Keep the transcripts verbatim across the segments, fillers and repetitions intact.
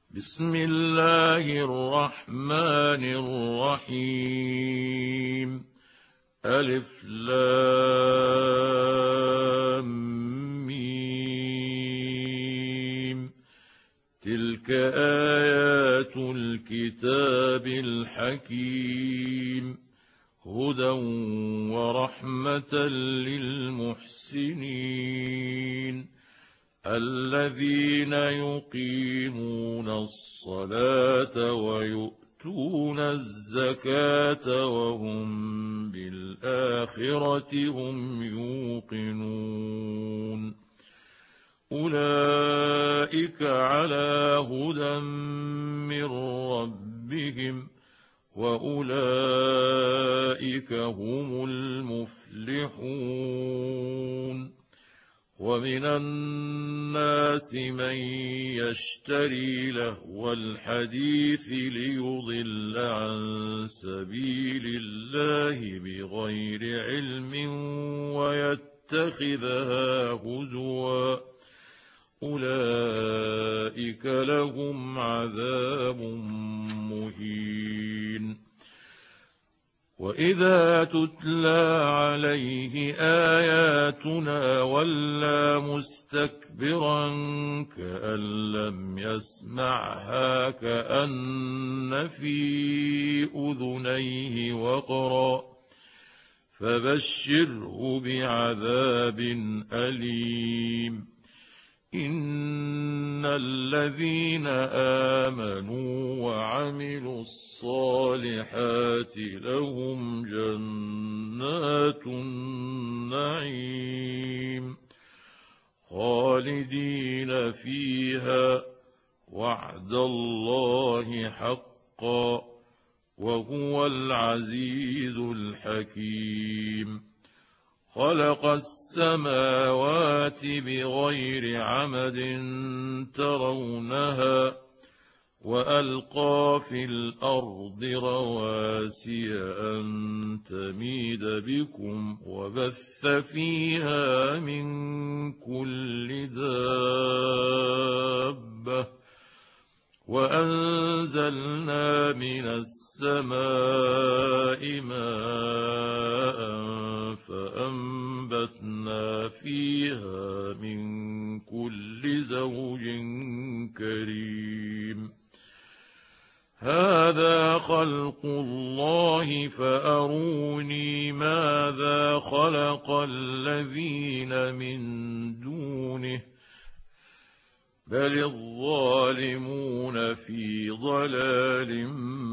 بسم الله الرحمن الرحيم. ألف لام ميم. تلك آيات الكتاب الحكيم، هدى ورحمة للمحسنين الذين يقيمون الصلاة ويؤتون الزكاة وهم بالآخرة هم يوقنون. أولئك على هدى من ربهم وأولئك هم المفلحون. ومن الناس من يشتري لهو الحديث ليضل عن سبيل الله بغير علم ويتخذها هزوا، أولئك لهم عذاب مهين. وإذا تتلى عليه آياتنا ولى مستكبرا كأن لم يسمعها كأن في أذنيه وقرا، فبشره بعذاب أليم. إن الذين آمنوا وعملوا الصالحات لهم جنات النعيم خالدين فيها، وعد الله حقا، وهو العزيز الحكيم. خلق السماوات بغير عمد ترونها، وألقى في الأرض رواسي أن تميد بكم، وبث فيها من كل دابة، وأنزلنا من السماء ماء فأنبتنا فيها من كل زوج كريم. هذا خلق الله فأروني ماذا خلق الذين من دونه، بل الظالمون في ضلال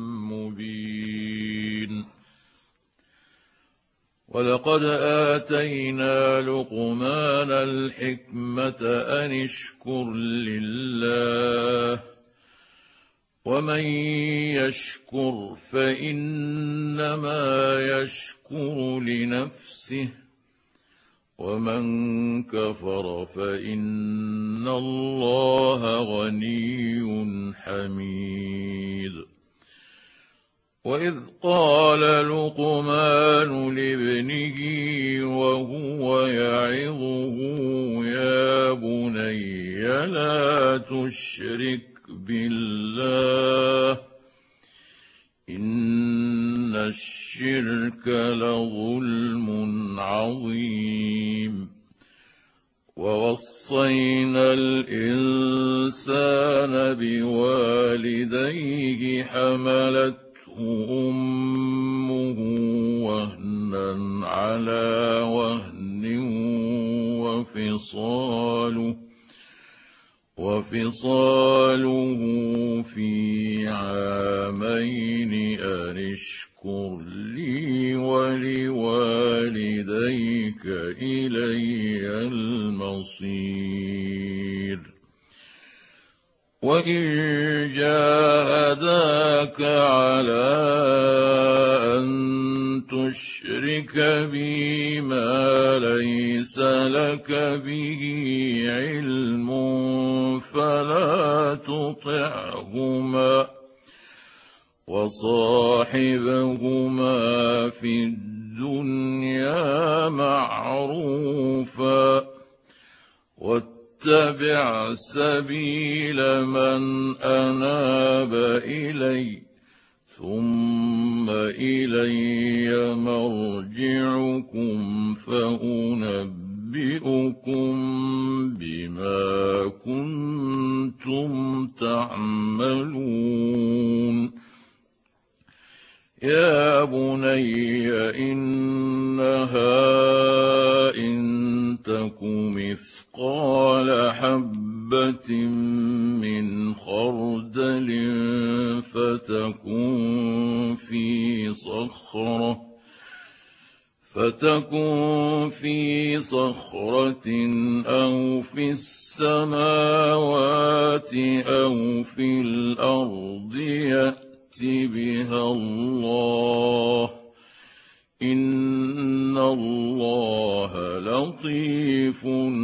مبين. ولقد آتينا لقمان الحكمة أن اشكر لله، ومن يشكر فإنما يشكر لنفسه، ومن كفر فإن الله غني حميد. وإذ قال لقمان لابنه وهو يعظه يا بني لا تشرك بالله إن الشرك لظلم عظيم. ووصينا الإنسان بوالديه حملته أمه وهنا على وهن وفصاله وفصاله في عامين أن اشكر لي ولوالديك إلي المصير. وإن جاهداك على أن تشرك بي ما ليس لك به علم فلا تطعهما، وصاحبهما في الدنيا معروفا، واتبع سبيل من أناب إلي ثم إلي مرجعكم فأنبئكم بما كنتم تعملون يا بني إنها إن تك مثقال حبة من خردل فتكن في صخرة فتكن في صخرة أو في السماوات أو في الأرض يأت بها الله إن الله لطيف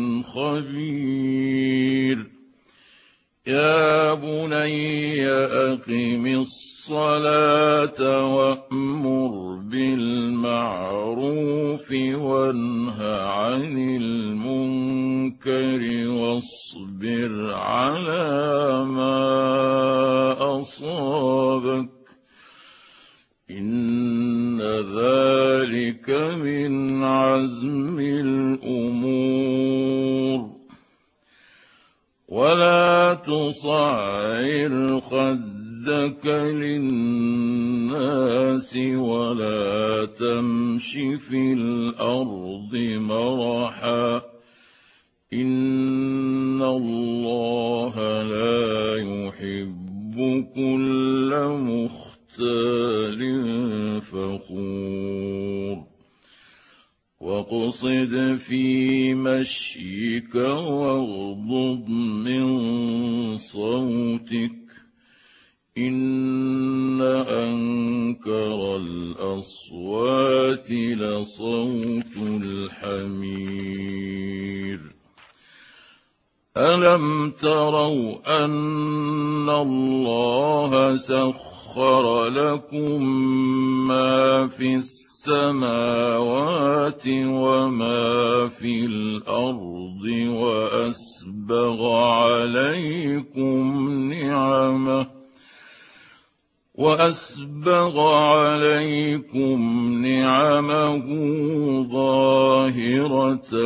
خبير يا بني أقم الصلاة وأمر بالمعروف وانه عن المنكر واصبر على ما أصابك إن ذلك من عزم الأمور ولا تصعر خدك للناس ولا تمش في الأرض مرحا إن الله لا يحب كل مختال فخور واقصد في مشيك واغضض من صوتك إن أنكر الأصوات لصوت الحمير ألم تروا أن الله سخر لكم ما في السماوات وما في الأرض وأسبغ عليكم نعمه وأسبغ عليكم نعمه ظاهرة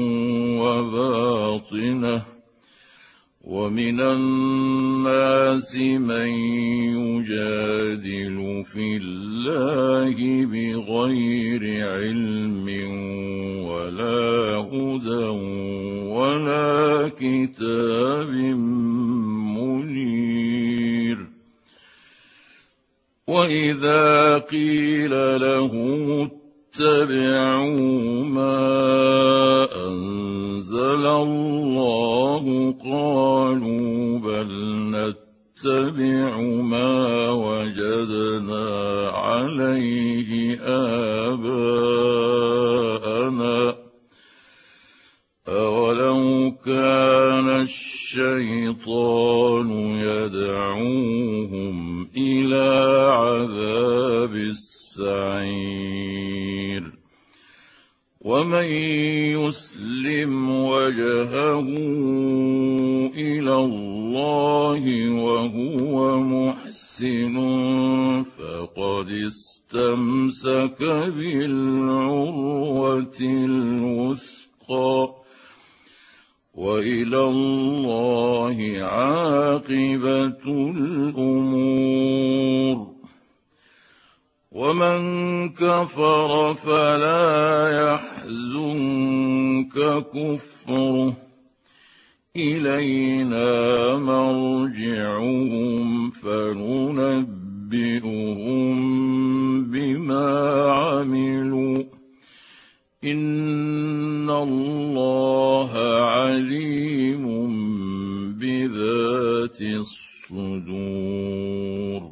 وباطنة ومن الناس من يجادل في الله بغير علم ولا هدى ولا كتاب منير وإذا قيل لهم اتبعوا ما أنزل الله قالوا بل نتبع ما وجدنا عليه آباءنا أولو كان الشيطان يدعوهم إلى عذاب السعير ومن يسلم وجهه إلى الله وهو محسن فقد استمسك بالعروة الوثقى وإلى الله عاقبة الأمور ومن كفر فلا يحزنك كفره إلينا مرجعهم فننبئهم بما عملوا إن الله عليم بذات الصدور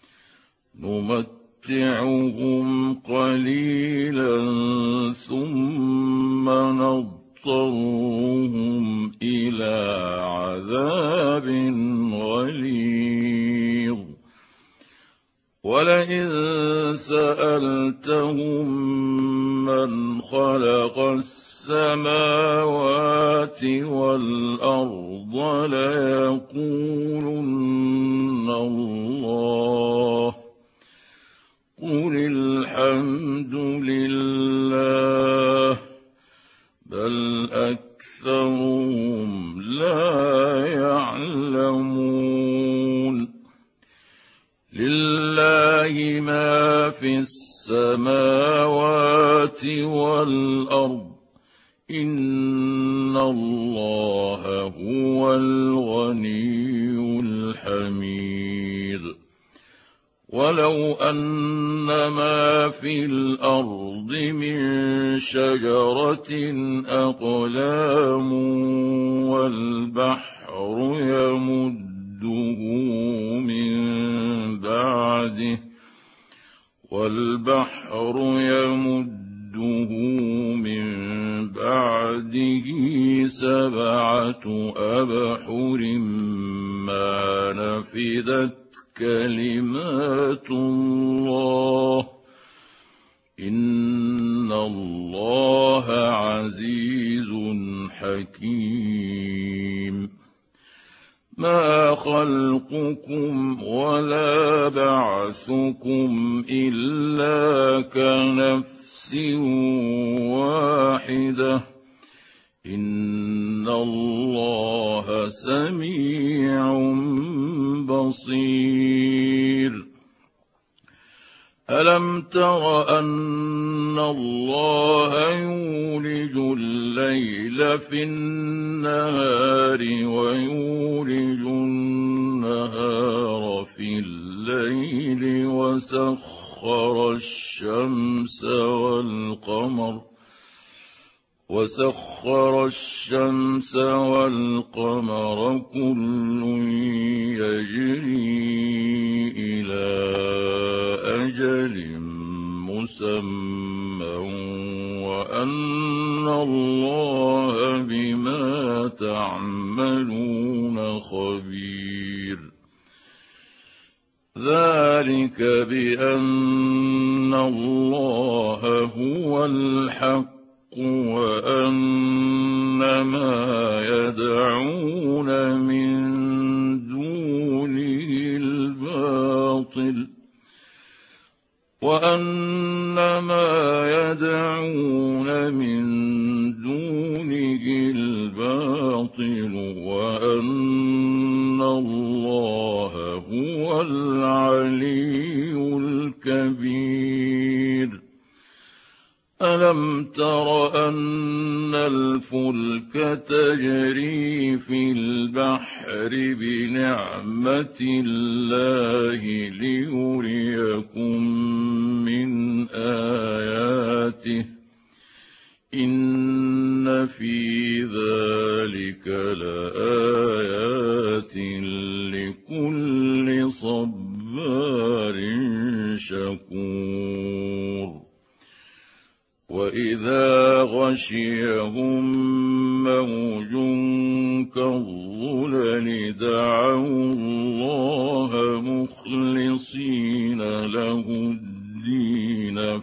نمتعهم قليلا ثم نضطرهم إلى عذاب غليظ ولئن سألتهم من خلق السماوات والأرض ليقولن الله قل الحمد لله بل أكثرهم لا يعلمون لله ما في السماوات والأرض إن الله هو الغني الحميد ولو أن ما في الأرض من شجرة أقلام والبحر يمده من بعده والبحر يمده من بعده سبعة أبحر ما نفدت كلمات الله إن الله عزيز حكيم ما خلقكم ولا بعثكم إلا كنفس واحدة إن الله سميع بصير ألم تر أن الله يولج الليل في النهار ويولج النهار في الليل وسخر الشمس والقمر وسخر الشمس والقمر كل يجري إلى أجل مسمى وأن الله بما تعملون خبير ذلك بأن الله هو الحق وأن ما يدعون من دونه الباطل وأن ما يدعون من دونه الباطل وأن الله هو العلي الكبير ألم تر أن الفلك تجري في البحر بنعمة الله ليريكم من آياته إن في ذلك لآيات لكل صبار شكور وإذا غشيهم موج كالظلل دعوا الله مخلصين له الدين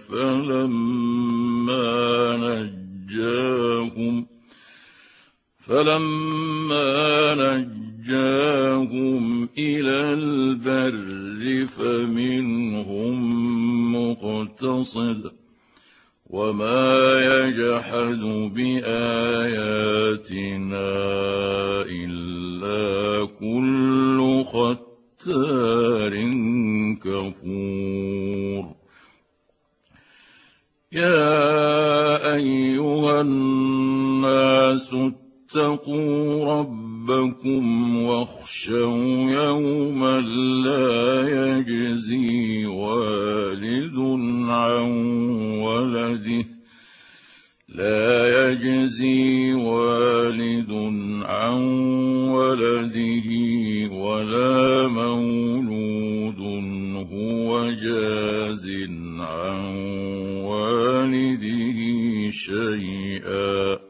فلما نجاهم فلما نجاهم إلى البر فمنهم مقتصد وما يجحد بآياتنا إلا كل ختار كفور يا أيها الناس اتقوا ربكم واخشوا يوما لا يجزي والد عن ولده لا يجزي والد عن ولده ولا مولود هو جاز عن والده شيئا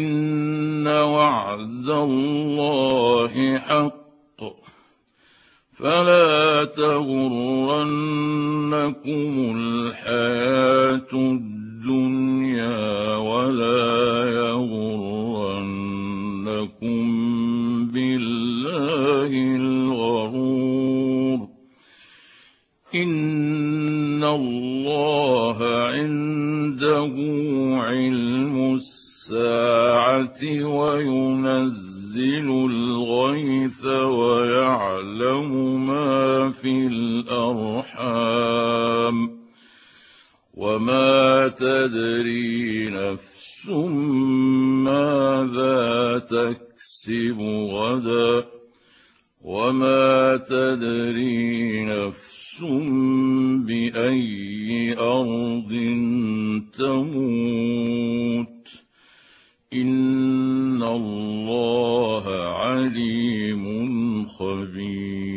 إن وعد الله حق فلا تغرنكم الحياة الدنيا ولا يغرنكم بالله الغرور إن الله عنده علم الساعة وينزل الغيث ويعلم ما في الأرحام وما تدري نفس ماذا تكسب غدا وما تدري نفس بأي أرض تموت إن الله عليم خبير.